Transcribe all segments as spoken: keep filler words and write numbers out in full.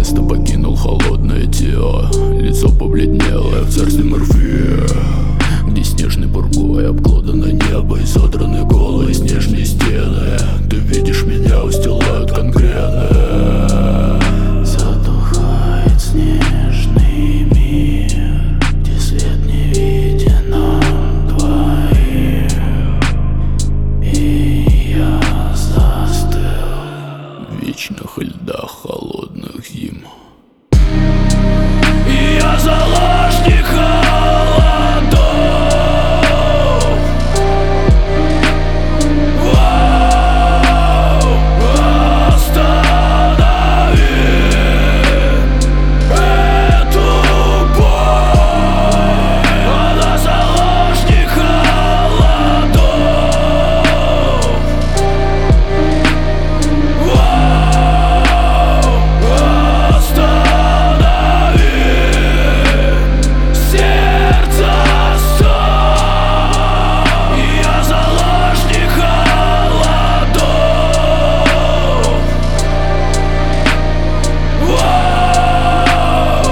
место покинул холодное тело. Лицо побледнело в царстве Морфея, где снежной бургой обглодано небо и содраны голые снежные стены. Ты видишь, меня устилают конкрены. Затухает снежный мир, где свет не виден нам двоим, и я застыл В вечных льдах холодных зим. И я заложник холодов. Воу, останови эту боль. Она заложник холодов. Воу, останови сердце стон. И я заложник холодов. Воу,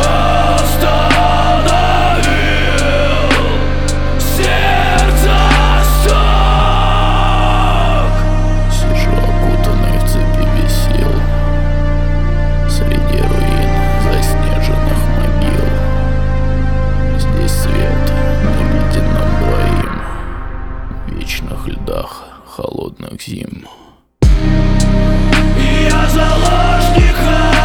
остановил сердце стон. Сижу окутанный в цепи весел среди руин заснеженных могил. Здесь свет не виден нам двоим в вечных льдах холодных зим. И я заложник холодов.